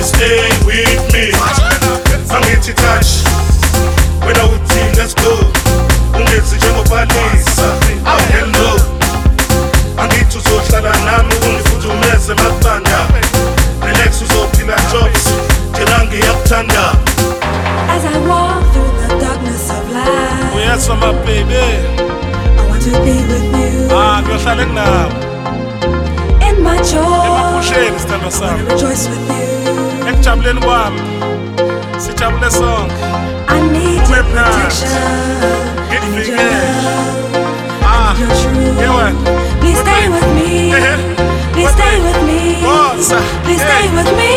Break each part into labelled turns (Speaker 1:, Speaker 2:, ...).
Speaker 1: stay with me. Angithi touch wena uthi let's go, ungethi njengobhalisa aw hello. Angithi uzohlala nami ungifudumeze mabanda, relax uzophila jobs njena ngiyakuthanda.
Speaker 2: As I walk through the darkness of life,
Speaker 1: Oh yes my baby,
Speaker 2: I want to be with you.
Speaker 1: Ngiyohlala kunawe
Speaker 2: In my joy,
Speaker 1: emaphusheni sithando
Speaker 2: I
Speaker 1: sami,
Speaker 2: want to rejoice with you.
Speaker 1: ekujabuleni kwami sijabule sonke.
Speaker 2: I need your
Speaker 1: We're not.
Speaker 2: protection, I need your love,
Speaker 1: Ah,
Speaker 2: your truth.
Speaker 1: yeah,
Speaker 2: Please stay with me. Please stay with me. Please stay with me.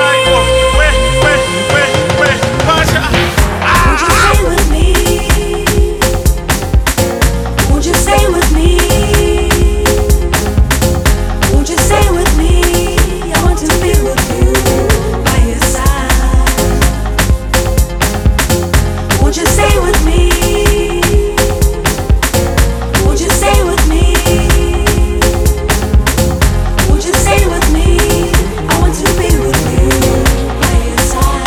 Speaker 2: Won't you stay with me? Won't you stay with me? Won't you stay with me? I want to be with you by your side. Won't you stay with me? Won't you stay with me? Won't you stay with me? I want to be with you by your side.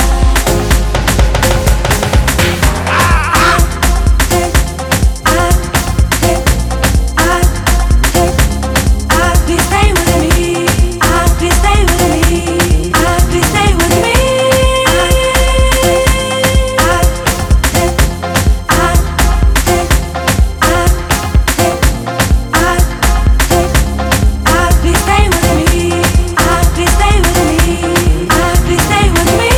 Speaker 2: Please stay with me. Please stay with me. Please stay with me. Please stay with me. Please stay with me. Please stay with me.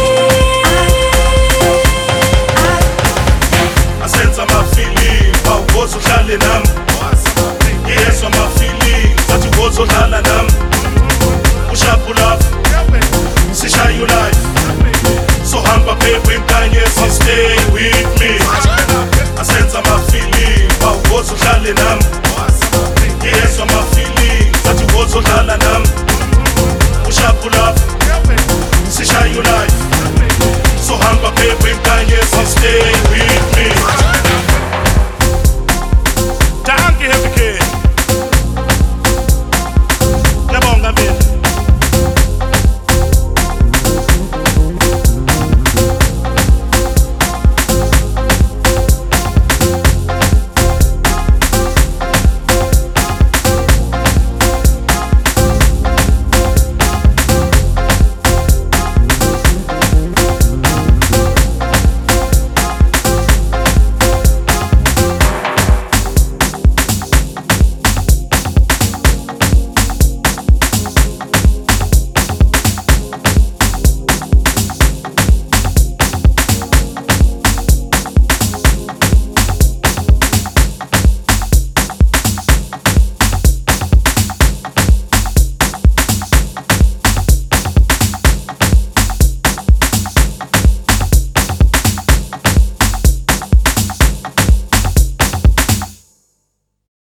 Speaker 1: asenza amafili awukoze uhlale nami, yezwa amafili athi ukoze udlala nami. Ushaphu lapho sishaya ulife, sohamba baby nkanyezi stay with me. Asenza amafili awukoze uhlale nami, yezwa amafili athi ukoze udlala nami. Ushaphu lapho sishaya ulife, sohamba baby nkanyezi stay with me.